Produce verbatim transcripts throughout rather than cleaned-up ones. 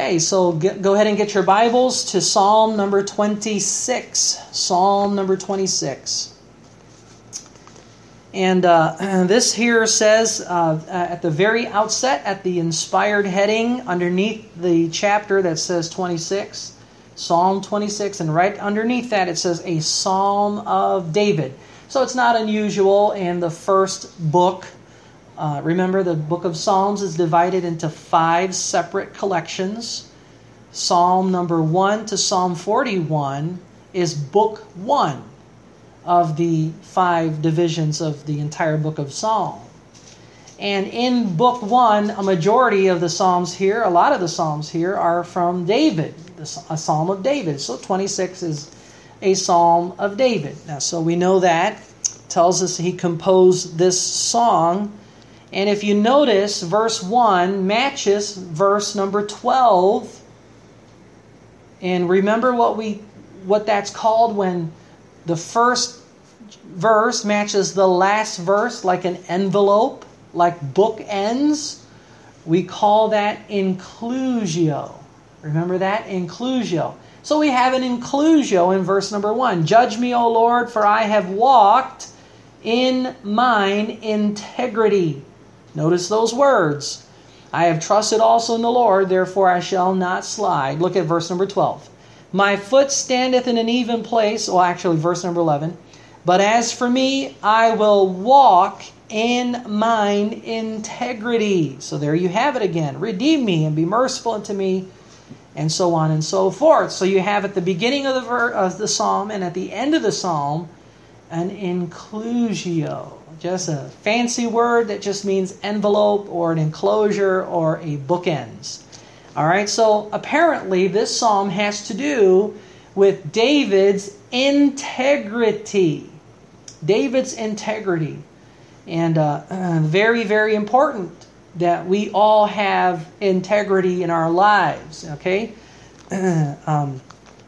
Okay, so get, go ahead and get your Bibles to Psalm number twenty-six. Psalm number twenty-six. And uh, this here says uh, at the very outset, at the inspired heading underneath the chapter that says twenty-six, Psalm twenty-six, and right underneath that it says a Psalm of David. So it's not unusual in the first book. Uh, remember, the book of Psalms is divided into five separate collections. Psalm number one to Psalm forty-one is book one of the five divisions of the entire book of Psalm. And in book one, a majority of the Psalms here, a lot of the Psalms here are from David, a Psalm of David. So twenty-six is a Psalm of David. Now, so we know that. Tells us he composed this song. And if you notice, verse one matches verse number twelve. And remember what we what that's called when the first verse matches the last verse, like an envelope, like bookends. We call that inclusio. Remember that? Inclusio. So we have an inclusio in verse number one. Judge me, O Lord, for I have walked in mine integrity. Notice those words. I have trusted also in the Lord, therefore I shall not slide. Look at verse number twelve. My foot standeth in an even place. Well, actually, verse number eleven. But as for me, I will walk in mine integrity. So there you have it again. Redeem me and be merciful unto me, and so on and so forth. So you have at the beginning of the ver- of the psalm and at the end of the psalm an inclusio. Just a fancy word that just means envelope or an enclosure or a bookends. All right, so apparently this psalm has to do with David's integrity. David's integrity. And uh, uh, very, very important that we all have integrity in our lives, okay? um,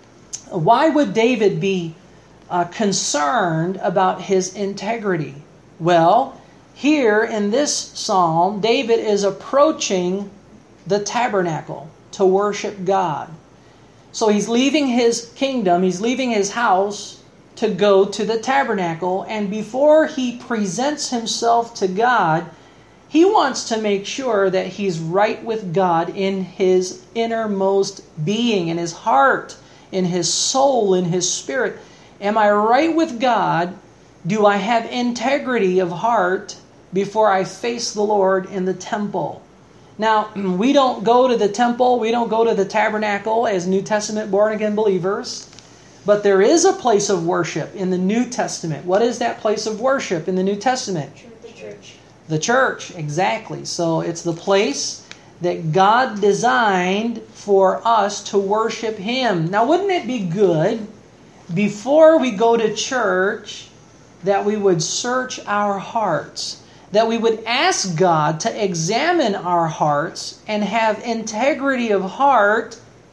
why would David be uh, concerned about his integrity? Well, here in this psalm, David is approaching the tabernacle to worship God. So he's leaving his kingdom, he's leaving his house to go to the tabernacle, and before he presents himself to God, he wants to make sure that he's right with God in his innermost being, in his heart, in his soul, in his spirit. Am I right with God? Do I have integrity of heart before I face the Lord in the temple? Now, we don't go to the temple, we don't go to the tabernacle as New Testament born-again believers, but there is a place of worship in the New Testament. What is that place of worship in the New Testament? The church. The church, exactly. So it's the place that God designed for us to worship Him. Now, wouldn't it be good before we go to church that we would search our hearts, that we would ask God to examine our hearts and have integrity of heart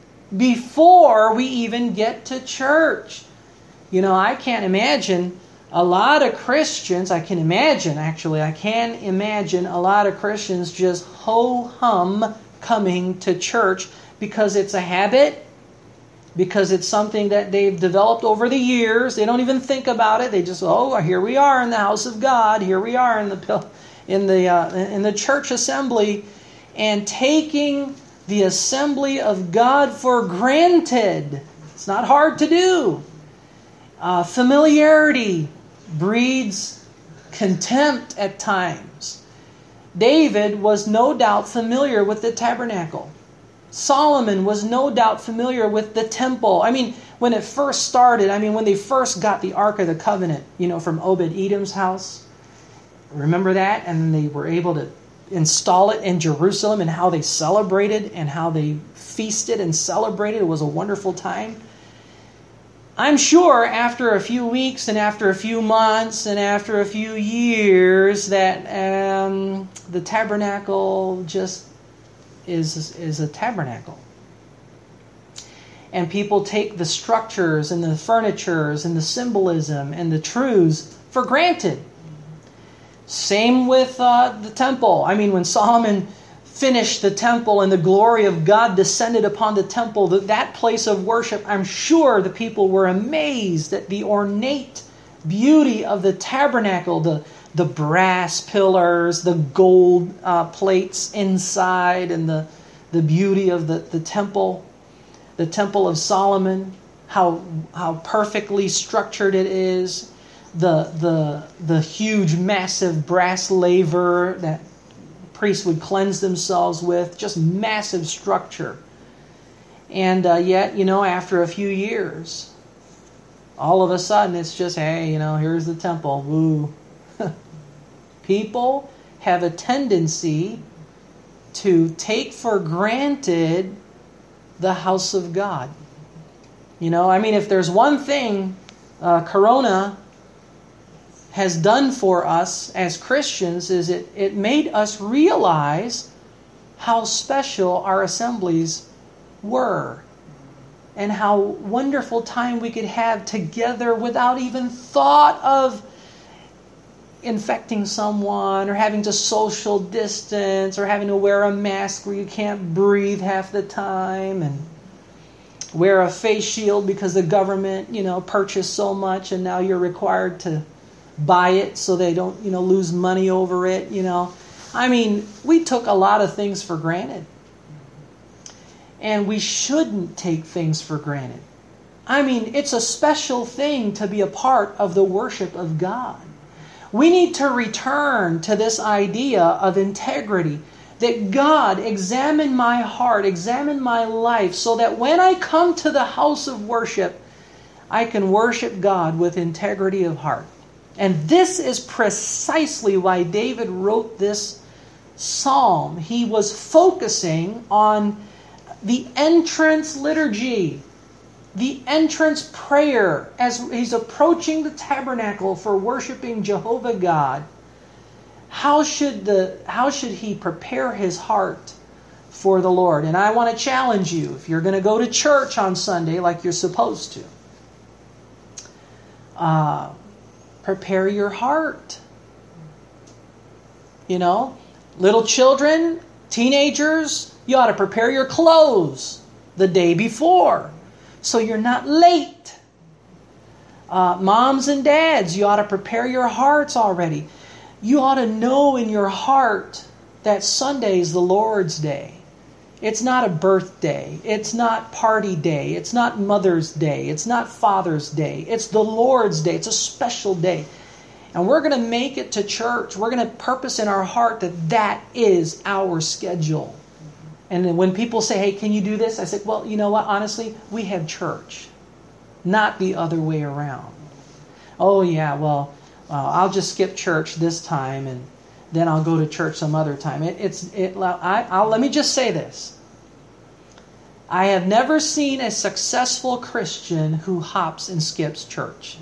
before we even get to church? You know, I can't imagine a lot of Christians, I can imagine actually, I can imagine a lot of Christians just ho-hum coming to church because it's a habit, because it's something that they've developed over the years. They don't even think about it. They just, oh, here we are in the house of God. Here we are in the in the uh, in the church assembly, and taking the assembly of God for granted. It's not hard to do. Uh, familiarity breeds contempt at times. David was no doubt familiar with the tabernacle. Solomon was no doubt familiar with the temple. I mean, when it first started, I mean, when they first got the Ark of the Covenant, you know, from Obed-Edom's house, remember that? And they were able to install it in Jerusalem, and how they celebrated and how they feasted and celebrated. It was a wonderful time. I'm sure after a few weeks and after a few months and after a few years that um, the tabernacle just is is a tabernacle. And people take the structures and the furnitures and the symbolism and the truths for granted. Same with uh, the temple. I mean, when Solomon finished the temple and the glory of God descended upon the temple, that, that place of worship, I'm sure the people were amazed at the ornate beauty of the tabernacle, the, the brass pillars, the gold uh, plates inside, and the, the beauty of the, the temple, the temple of Solomon, how, how perfectly structured it is, the, the, the huge, massive brass laver that priests would cleanse themselves with, just massive structure. And uh, yet, you know, after a few years, all of a sudden it's just, hey, you know, here's the temple. Woo. People have a tendency to take for granted the house of God. You know, I mean, if there's one thing uh, Corona has done for us as Christians, is it, it made us realize how special our assemblies were and how wonderful time we could have together without even thought of infecting someone or having to social distance or having to wear a mask where you can't breathe half the time and wear a face shield because the government, you know, purchased so much and now you're required to buy it so they don't, you know, lose money over it, you know. I mean, we took a lot of things for granted. And we shouldn't take things for granted. I mean, it's a special thing to be a part of the worship of God. We need to return to this idea of integrity, that God examine my heart, examine my life, so that when I come to the house of worship, I can worship God with integrity of heart. And this is precisely why David wrote this psalm. He was focusing on the entrance liturgy, the entrance prayer, as he's approaching the tabernacle for worshiping Jehovah God. How should the how should he prepare his heart for the Lord? And I want to challenge you, if you're going to go to church on Sunday like you're supposed to, uh, prepare your heart. You know, little children, teenagers, you ought to prepare your clothes the day before so you're not late. Uh, moms and dads, you ought to prepare your hearts already. You ought to know in your heart that Sunday is the Lord's day. It's not a birthday. It's not party day. It's not Mother's Day. It's not Father's Day. It's the Lord's day. It's a special day. And we're going to make it to church. We're going to purpose in our heart that that is our schedule. And then when people say, hey, can you do this? I say, well, you know what? Honestly, we have church, not the other way around. Oh, yeah, well, uh, I'll just skip church this time and then I'll go to church some other time. It, it's it. I, I'll, let me just say this. I have never seen a successful Christian who hops and skips church.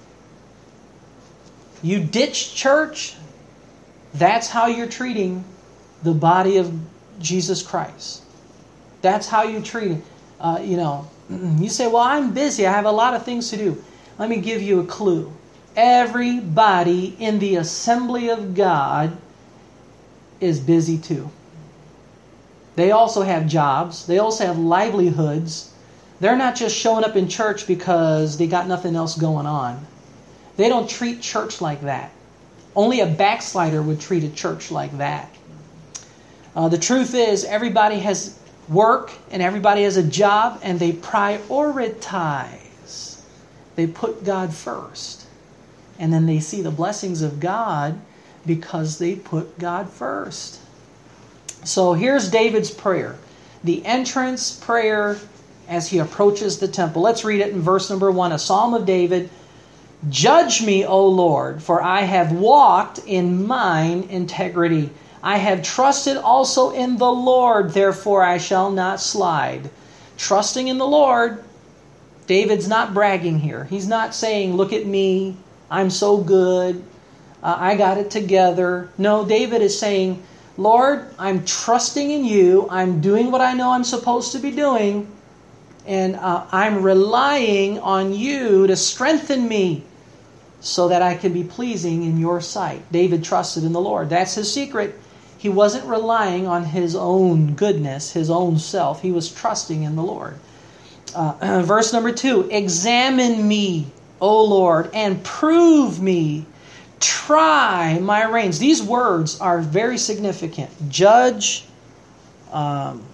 You ditch church, that's how you're treating the body of Jesus Christ. That's how you treat it. Uh, you know, you say, well, I'm busy. I have a lot of things to do. Let me give you a clue. Everybody in the assembly of God is busy too. They also have jobs. They also have livelihoods. They're not just showing up in church because they got nothing else going on. They don't treat church like that. Only a backslider would treat a church like that. Uh, the truth is, everybody has work and everybody has a job, and they prioritize. They put God first. And then they see the blessings of God because they put God first. So here's David's prayer. The entrance prayer as he approaches the temple. Let's read it in verse number one, a Psalm of David. Judge me, O Lord, for I have walked in mine integrity. I have trusted also in the Lord, therefore I shall not slide. Trusting in the Lord, David's not bragging here. He's not saying, look at me, I'm so good, uh, I got it together. No, David is saying, Lord, I'm trusting in you, I'm doing what I know I'm supposed to be doing, and uh, I'm relying on you to strengthen me so that I can be pleasing in your sight. David trusted in the Lord. That's his secret. He wasn't relying on his own goodness, his own self. He was trusting in the Lord. Uh, verse number two, examine me, O Lord, and prove me. Try my reins. These words are very significant. Judge, um,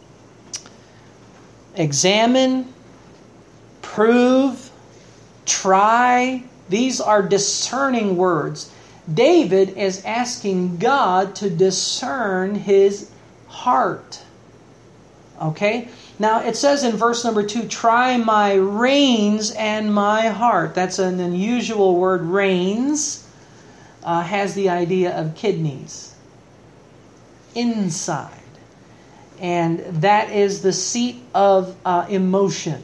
examine, prove, try. These are discerning words. David is asking God to discern his heart. Okay? Now it says in verse number two, try my reins and my heart. That's an unusual word. Reins uh, has the idea of kidneys. Inside. And that is the seat of uh, emotion.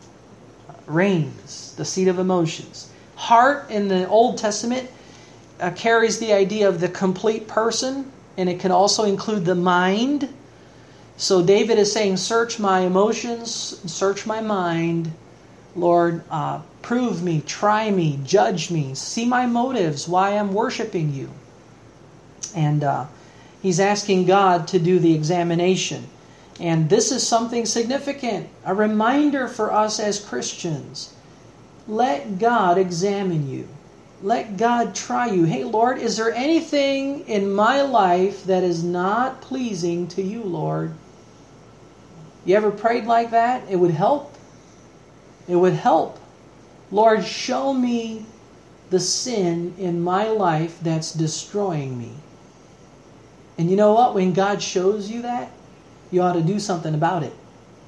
Reins, the seat of emotions. Heart in the Old Testament uh, carries the idea of the complete person, and it can also include the mind. So David is saying, search my emotions, search my mind. Lord, uh, prove me, try me, judge me, see my motives, why I'm worshiping you. And uh, he's asking God to do the examination. And this is something significant, a reminder for us as Christians. Let God examine you. Let God try you. Hey, Lord, is there anything in my life that is not pleasing to you, Lord? You ever prayed like that? It would help. It would help. Lord, show me the sin in my life that's destroying me. And you know what? When God shows you that, you ought to do something about it.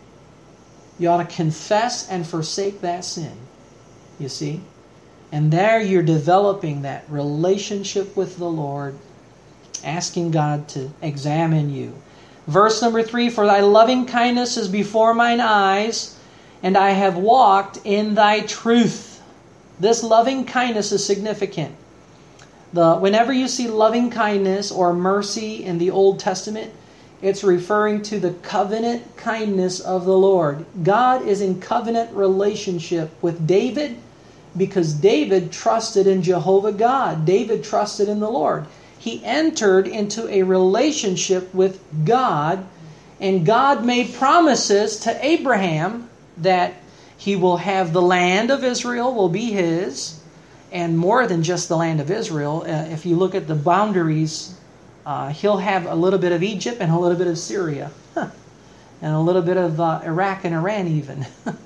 You ought to confess and forsake that sin. You see? And there you're developing that relationship with the Lord, asking God to examine you. Verse number three, for thy loving kindness is before mine eyes, and I have walked in thy truth. This loving kindness is significant. The, whenever you see loving kindness or mercy in the Old Testament, it's referring to the covenant kindness of the Lord. God is in covenant relationship with David because David trusted in Jehovah God. David trusted in the Lord. He entered into a relationship with God, and God made promises to Abraham that he will have the land of Israel will be his, and more than just the land of Israel. Uh, if you look at the boundaries, uh, he'll have a little bit of Egypt and a little bit of Syria, and a little bit of uh, Iraq and Iran even.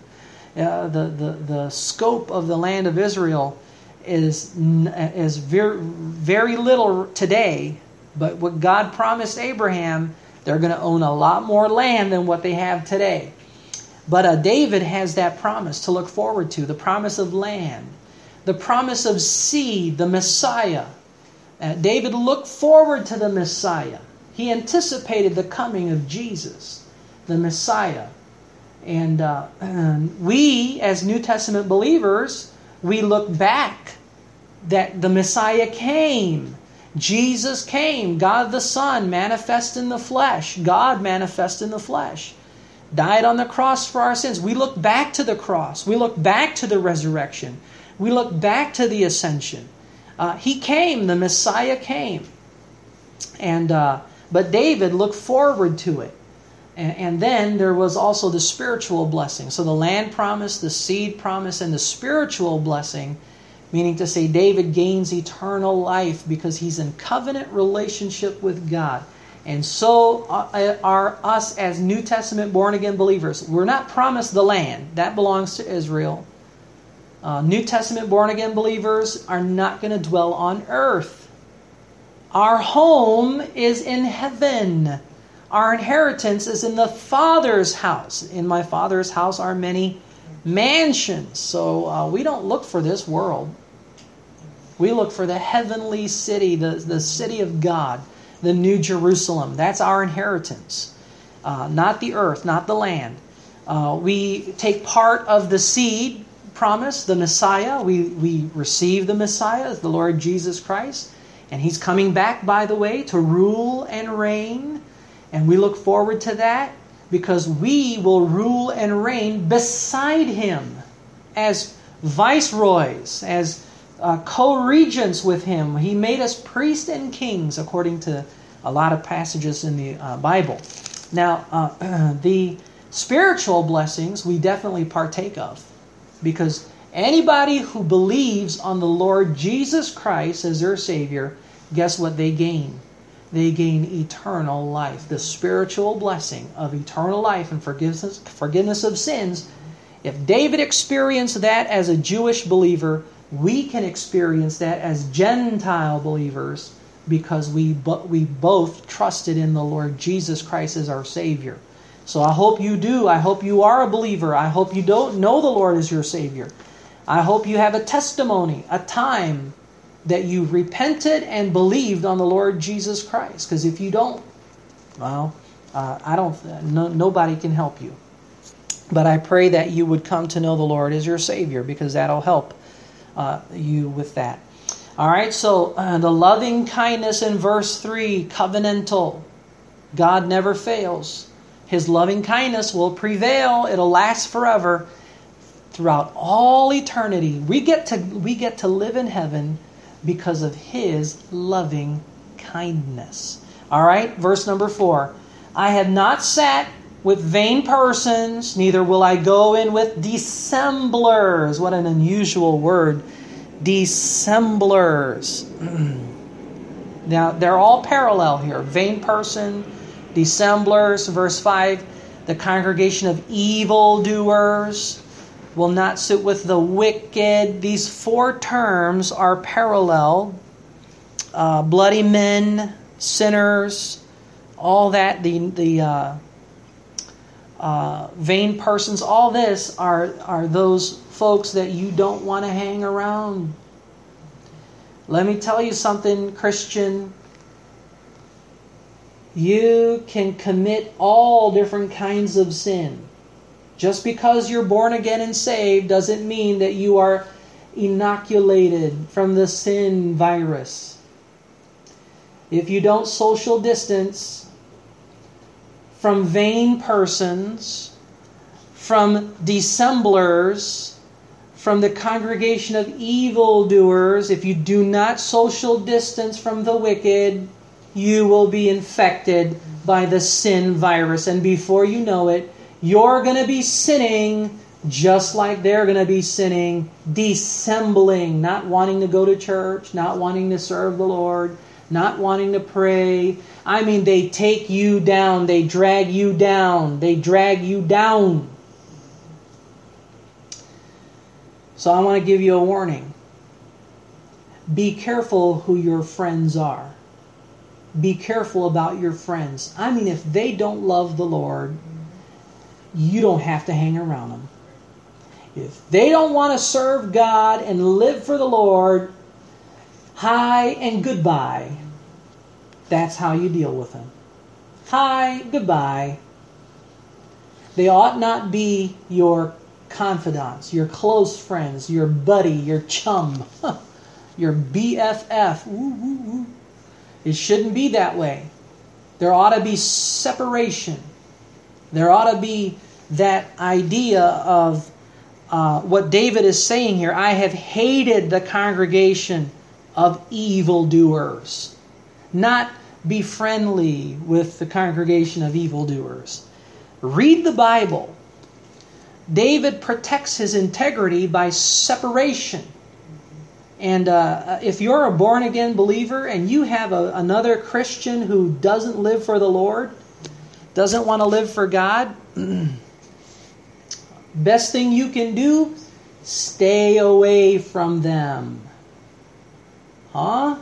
uh, the, the, the scope of the land of Israel is is very, very little today, but what God promised Abraham, they're going to own a lot more land than what they have today. But uh, David has that promise to look forward to, the promise of land, the promise of seed, the Messiah. Uh, David looked forward to the Messiah. He anticipated the coming of Jesus, the Messiah. And uh, we, as New Testament believers, we look back that the Messiah came. Jesus came. God the Son manifest in the flesh. God manifest in the flesh. Died on the cross for our sins. We look back to the cross. We look back to the resurrection. We look back to the ascension. Uh, he came. The Messiah came. And uh, but David looked forward to it. And, and then there was also the spiritual blessing. So the land promise, the seed promise, and the spiritual blessing, meaning to say David gains eternal life because he's in covenant relationship with God. And so are us as New Testament born-again believers. We're not promised the land. That belongs to Israel. Uh, New Testament born-again believers are not going to dwell on earth. Our home is in heaven. Our inheritance is in the Father's house. In my Father's house are many mansions. So uh, we don't look for this world. We look for the heavenly city, the, the city of God, the New Jerusalem. That's our inheritance. Uh, not the earth, not the land. Uh, we take part of the seed promise, the Messiah. We, we receive the Messiah, the Lord Jesus Christ. And He's coming back, by the way, to rule and reign. And we look forward to that because we will rule and reign beside Him as viceroys, as uh, co-regents with Him. He made us priests and kings according to a lot of passages in the uh, Bible. Now, uh, the spiritual blessings we definitely partake of, because anybody who believes on the Lord Jesus Christ as their Savior, guess what they gain? They gain eternal life. The spiritual blessing of eternal life and forgiveness, forgiveness of sins. If David experienced that as a Jewish believer, we can experience that as Gentile believers because we, we both trusted in the Lord Jesus Christ as our Savior. So I hope you do. I hope you are a believer. I hope you don't know the Lord as your Savior. I hope you have a testimony, a time that you repented and believed on the Lord Jesus Christ. Because if you don't, well, uh, I don't. No, nobody can help you. But I pray that you would come to know the Lord as your Savior, because that'll help uh, you with that. All right. So uh, the loving kindness in verse three, covenantal. God never fails. His loving kindness will prevail. It'll last forever, throughout all eternity. We get to we get to live in heaven because of His loving kindness. All right, verse number four. I have not sat with vain persons, neither will I go in with dissemblers. What an unusual word. Dissemblers. Now, they're all parallel here. Vain person, dissemblers. Verse five, the congregation of evildoers will not sit with the wicked. These four terms are parallel. Uh, bloody men, sinners, all that, the the uh, uh, vain persons, all this are, are those folks that you don't want to hang around. Let me tell you something, Christian. You can commit all different kinds of sin. Just because you're born again and saved doesn't mean that you are inoculated from the sin virus. If you don't social distance from vain persons, from dissemblers, from the congregation of evildoers, if you do not social distance from the wicked, you will be infected by the sin virus. And before you know it, you're going to be sinning just like they're going to be sinning, dissembling, not wanting to go to church, not wanting to serve the Lord, not wanting to pray. I mean, they take you down. They drag you down. They drag you down. So I want to give you a warning. Be careful who your friends are. Be careful about your friends. I mean, if they don't love the Lord, you don't have to hang around them. If they don't want to serve God and live for the Lord, hi and goodbye. That's how you deal with them. Hi, goodbye. They ought not be your confidants, your close friends, your buddy, your chum, your B F F. Ooh, ooh, ooh. It shouldn't be that way. There ought to be separation. There ought to be that idea of uh, what David is saying here. I have hated the congregation of evildoers. Not be friendly with the congregation of evildoers. Read the Bible. David protects his integrity by separation. And uh, if you're a born-again believer and you have a, another Christian who doesn't live for the Lord, doesn't want to live for God, best thing you can do, stay away from them. Huh?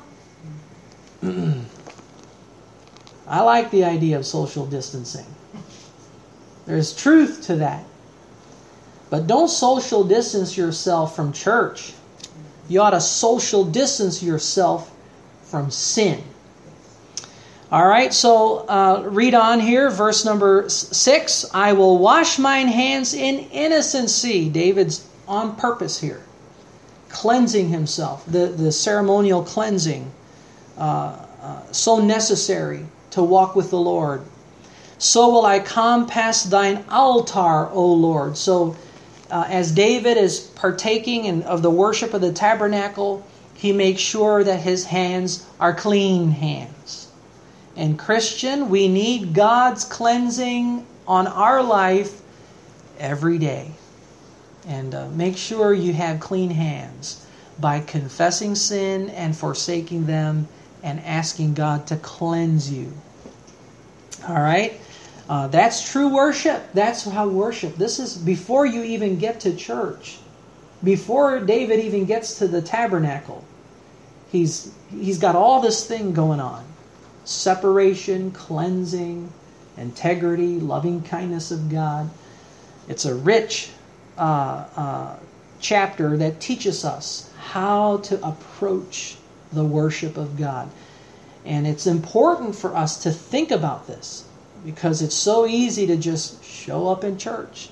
I like the idea of social distancing. There's truth to that. But don't social distance yourself from church. You ought to social distance yourself from sin. All right, so uh, read on here, verse number six. I will wash mine hands in innocency. David's on purpose here. Cleansing himself. The, the ceremonial cleansing. Uh, uh, so necessary to walk with the Lord. So will I compass thine altar, O Lord. So uh, as David is partaking in, of the worship of the tabernacle, he makes sure that his hands are clean hands. And Christian, we need God's cleansing on our life every day. And uh, make sure you have clean hands by confessing sin and forsaking them and asking God to cleanse you. All right? Uh, that's true worship. That's how worship. This is before you even get to church. Before David even gets to the tabernacle. He's he's got all this thing going on. Separation, cleansing, integrity, loving kindness of God. It's a rich uh, uh, chapter that teaches us how to approach the worship of God. And it's important for us to think about this because it's so easy to just show up in church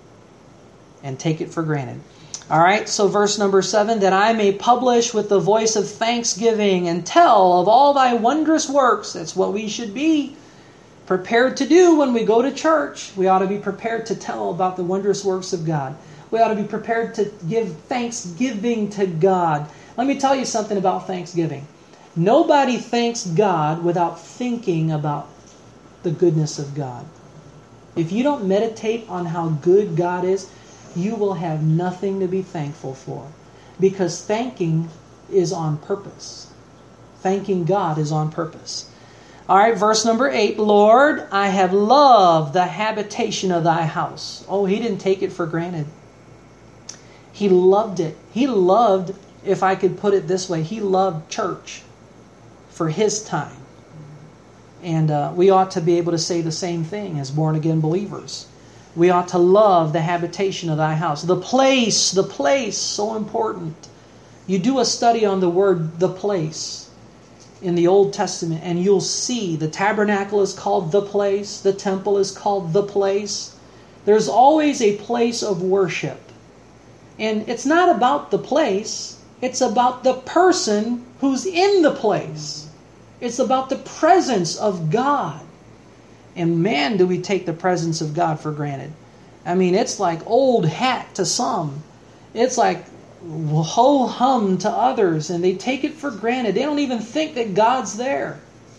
and take it for granted. All right, so verse number seven, that I may publish with the voice of thanksgiving and tell of all thy wondrous works. That's what we should be prepared to do when we go to church. We ought to be prepared to tell about the wondrous works of God. We ought to be prepared to give thanksgiving to God. Let me tell you something about thanksgiving. Nobody thanks God without thinking about the goodness of God. If you don't meditate on how good God is, you will have nothing to be thankful for. Because thanking is on purpose. Thanking God is on purpose. All right, verse number eight. Lord, I have loved the habitation of thy house. Oh, he didn't take it for granted. He loved it. He loved, if I could put it this way, he loved church for his time. And uh, we ought to be able to say the same thing as born-again believers. We ought to love the habitation of thy house. The place, the place, so important. You do a study on the word the place in the Old Testament, and you'll see the tabernacle is called the place. The temple is called the place. There's always a place of worship. And it's not about the place. It's about the person who's in the place. It's about the presence of God. And man, do we take the presence of God for granted. I mean, it's like old hat to some. It's like ho-hum to others, and they take it for granted. They don't even think that God's there.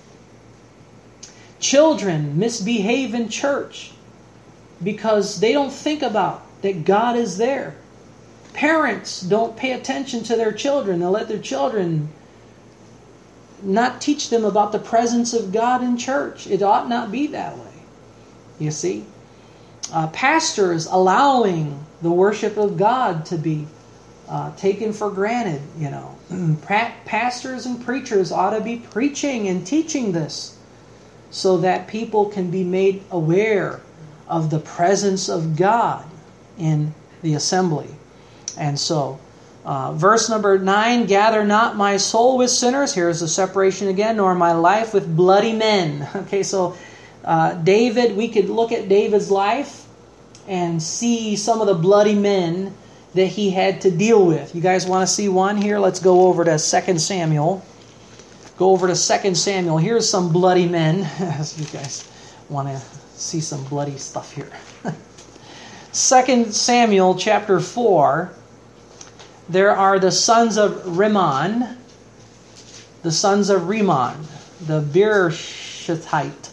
Children misbehave in church because they don't think about that God is there. Parents don't pay attention to their children. They'll let their children not teach them about the presence of God in church. It ought not be that way. You see? Uh, pastors allowing the worship of God to be uh, taken for granted, you know. Pastors and preachers ought to be preaching and teaching this so that people can be made aware of the presence of God in the assembly. And so, Uh, verse number nine, gather not my soul with sinners. Here's the separation again, nor my life with bloody men. Okay, so uh, David, we could look at David's life and see some of the bloody men that he had to deal with. You guys want to see one here? Let's go over to Second Samuel. Go over to Second Samuel. Here's some bloody men. You guys want to see some bloody stuff here. Second Samuel chapter four. There are the sons of Rimmon, the sons of Rimmon, the Beerothite.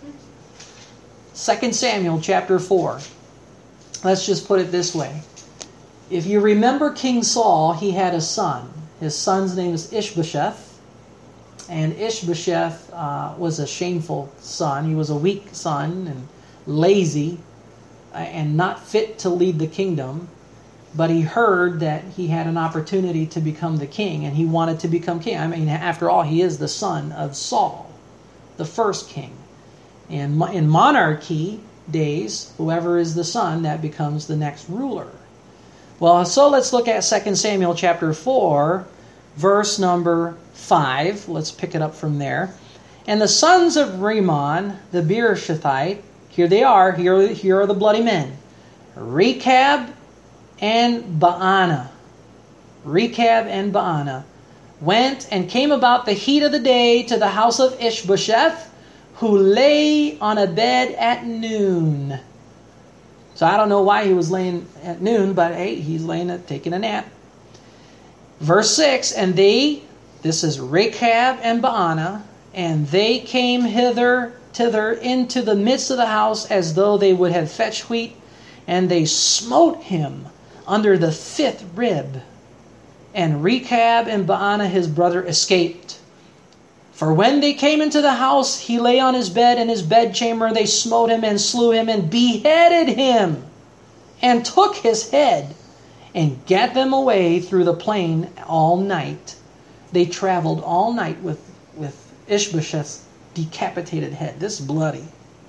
Second Samuel chapter four. Let's just put it this way. If you remember King Saul, he had a son. His son's name is Ishbosheth. And Ishbosheth uh, was a shameful son. He was a weak son and lazy and not fit to lead the kingdom. But he heard that he had an opportunity to become the king, and he wanted to become king. I mean, after all, he is the son of Saul, the first king. And in monarchy days, whoever is the son, that becomes the next ruler. Well, so let's look at Second Samuel chapter four, verse number five. Let's pick it up from there. And the sons of Rimmon, the Beerothite, here they are, here, here are the bloody men. Rechab and Baanah, Rechab and Baanah, went and came about the heat of the day to the house of Ishbosheth, who lay on a bed at noon. So I don't know why he was laying at noon, but hey, he's laying at taking a nap. Verse six, and they, this is Rechab and Baanah, And they came hither, thither, into the midst of the house, as though they would have fetched wheat, and they smote him under the fifth rib. And Rechab and Baanah his brother escaped. For when they came into the house, he lay on his bed in his bedchamber, and they smote him and slew him and beheaded him, and took his head, and gat them away through the plain all night. They traveled all night with, with Ishbosheth's decapitated head. This is bloody.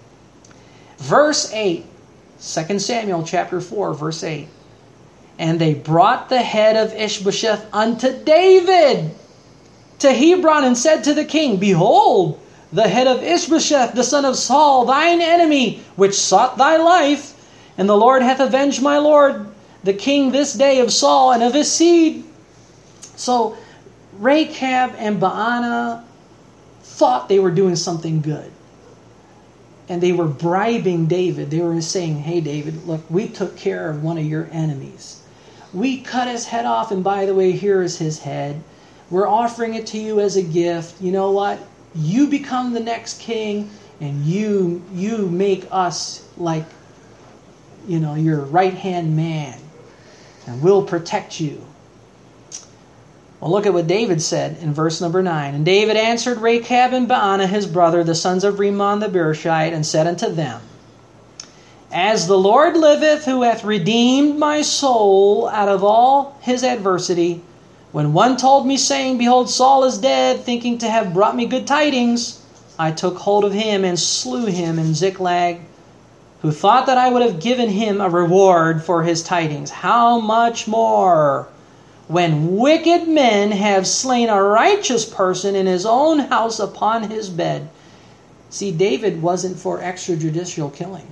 Verse eight, Second Samuel chapter four, verse eight. And they brought the head of Ishbosheth unto David to Hebron, and said to the king, Behold, the head of Ishbosheth, the son of Saul, thine enemy, which sought thy life, and the Lord hath avenged my lord, the king, this day of Saul and of his seed. So Rechab and Baanah thought they were doing something good. And they were bribing David. They were saying, hey, David, look, we took care of one of your enemies. We cut his head off, and by the way, here is his head. We're offering it to you as a gift. You know what? You become the next king, and you you make us like, you know, your right-hand man, and we'll protect you. Well, look at what David said in verse number nine. And David answered Rechab and Baanah his brother, the sons of Rimmon the Beerothite, and said unto them, As the Lord liveth, who hath redeemed my soul out of all his adversity, when one told me, saying, Behold, Saul is dead, thinking to have brought me good tidings, I took hold of him and slew him in Ziklag, who thought that I would have given him a reward for his tidings. How much more, when wicked men have slain a righteous person in his own house upon his bed? See, David wasn't for extrajudicial killing.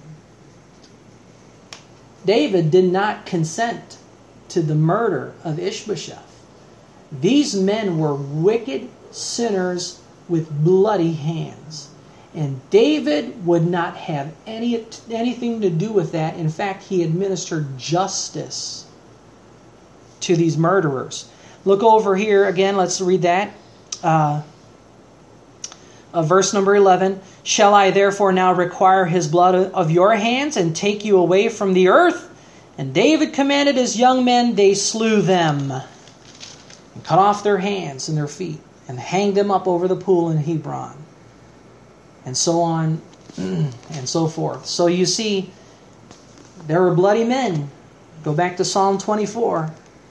David did not consent to the murder of Ishbosheth. These men were wicked sinners with bloody hands. And David would not have any anything to do with that. In fact, he administered justice to these murderers. Look over here again. Let's read that. Uh, uh, verse number eleven. Shall I therefore now require his blood of your hands and take you away from the earth? And David commanded his young men, they slew them, and cut off their hands and their feet, and hanged them up over the pool in Hebron, and so on and so forth. So you see, there were bloody men. Go back to Psalm twenty-four.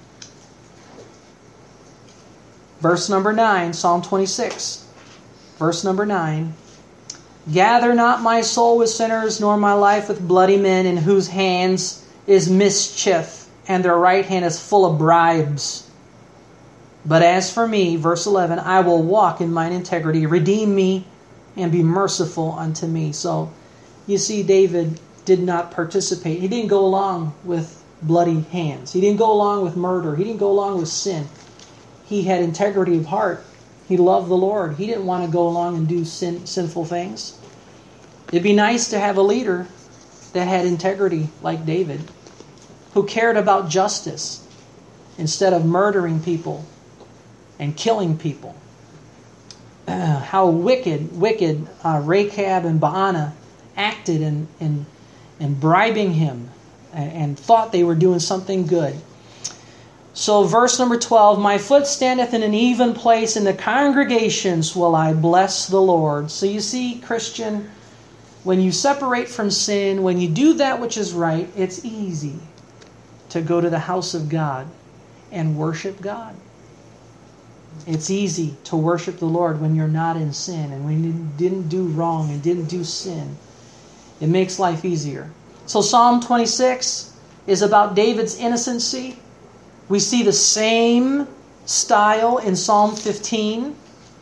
Verse number nine, Psalm twenty-six. Verse number nine. Gather not my soul with sinners, nor my life with bloody men, in whose hands is mischief, and their right hand is full of bribes. But as for me, verse eleven, I will walk in mine integrity. Redeem me, and be merciful unto me. So, you see, David did not participate. He didn't go along with bloody hands. He didn't go along with murder. He didn't go along with sin. He had integrity of heart. He loved the Lord. He didn't want to go along and do sin, sinful things. It'd be nice to have a leader that had integrity like David, who cared about justice instead of murdering people and killing people. Uh, how wicked, wicked uh, Rechab and Baanah acted in, in, in bribing him and, and thought they were doing something good. So verse number twelve, my foot standeth in an even place, in the congregations will I bless the Lord. So you see, Christian, when you separate from sin, when you do that which is right, it's easy to go to the house of God and worship God. It's easy to worship the Lord when you're not in sin and when you didn't do wrong and didn't do sin. It makes life easier. So Psalm twenty-six is about David's innocency. We see the same style in Psalm fifteen.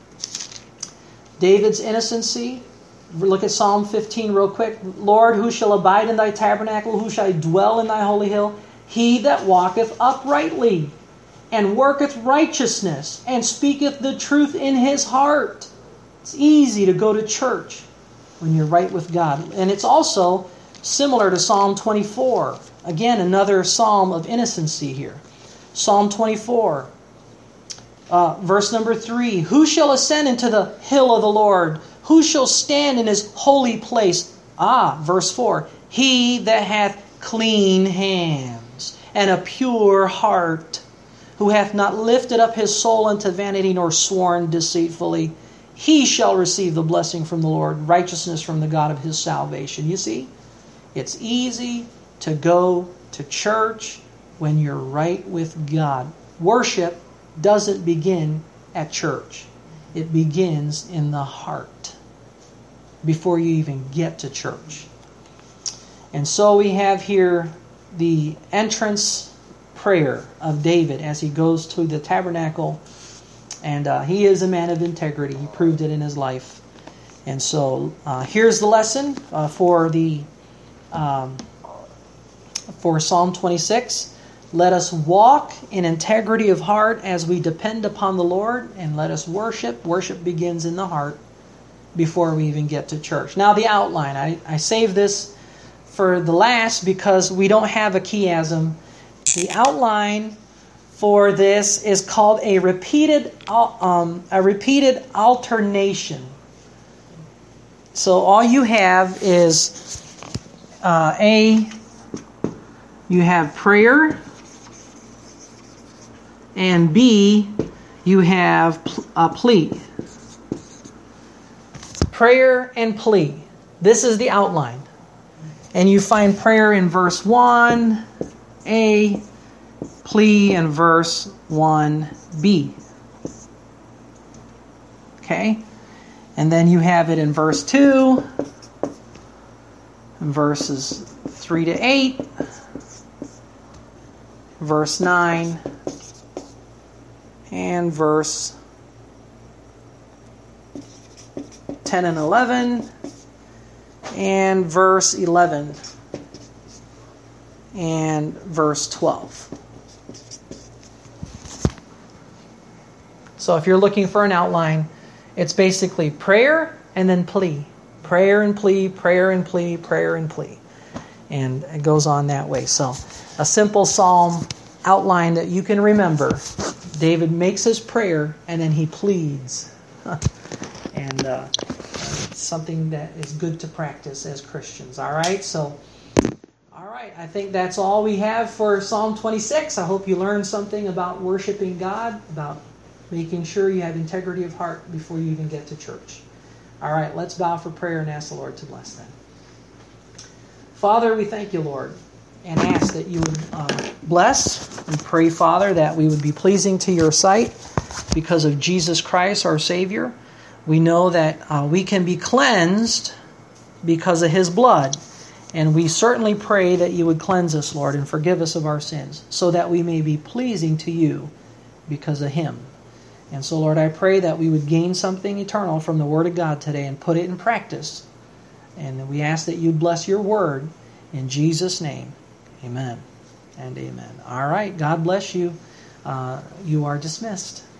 David's innocency. Look at Psalm fifteen real quick. Lord, who shall abide in thy tabernacle? Who shall dwell in thy holy hill? He that walketh uprightly, and worketh righteousness, and speaketh the truth in his heart. It's easy to go to church when you're right with God. And it's also similar to Psalm twenty-four. Again, another psalm of innocency here. Psalm twenty-four. Uh, verse number three, who shall ascend into the hill of the Lord? Who shall stand in his holy place? Ah, verse four, he that hath clean hands and a pure heart, who hath not lifted up his soul unto vanity nor sworn deceitfully, he shall receive the blessing from the Lord, righteousness from the God of his salvation. You see, it's easy to go to church when you're right with God. Worship doesn't begin at church. It begins in the heart before you even get to church. And so we have here the entrance prayer of David as he goes to the tabernacle. And uh, he is a man of integrity. He proved it in his life. And so uh, here's the lesson uh, for the um, for Psalm twenty-six. Let us walk in integrity of heart as we depend upon the Lord, and let us worship. Worship begins in the heart before we even get to church. Now the outline. I, I saved this for the last because we don't have a chiasm. The outline for this is called a repeated um, a repeated alternation. So all you have is uh, A, you have prayer, and B, you have a plea. Prayer and plea. This is the outline. And you find prayer in verse one, A, plea in verse one b. Okay? And then you have it in verse two, in verses three to eight, verse nine, and verse ten and eleven, and verse eleven, and verse twelve. So if you're looking for an outline, it's basically prayer and then plea. Prayer and plea, prayer and plea, prayer and plea. And it goes on that way. So a simple psalm outline that you can remember. David makes his prayer and then he pleads. and uh, it's something that is good to practice as Christians. All right, so all right, I think that's all we have for Psalm twenty-six. I hope you learned something about worshiping God, about making sure you have integrity of heart before you even get to church. All right, let's bow for prayer and ask the Lord to bless them. Father, we thank you, Lord, and ask that you would uh, bless and pray, Father, that we would be pleasing to your sight because of Jesus Christ, our Savior. We know that uh, we can be cleansed because of his blood, and we certainly pray that you would cleanse us, Lord, and forgive us of our sins so that we may be pleasing to you because of him. And so, Lord, I pray that we would gain something eternal from the Word of God today and put it in practice. And we ask that you bless your Word in Jesus' name. Amen and amen. All right, God bless you. Uh, you are dismissed.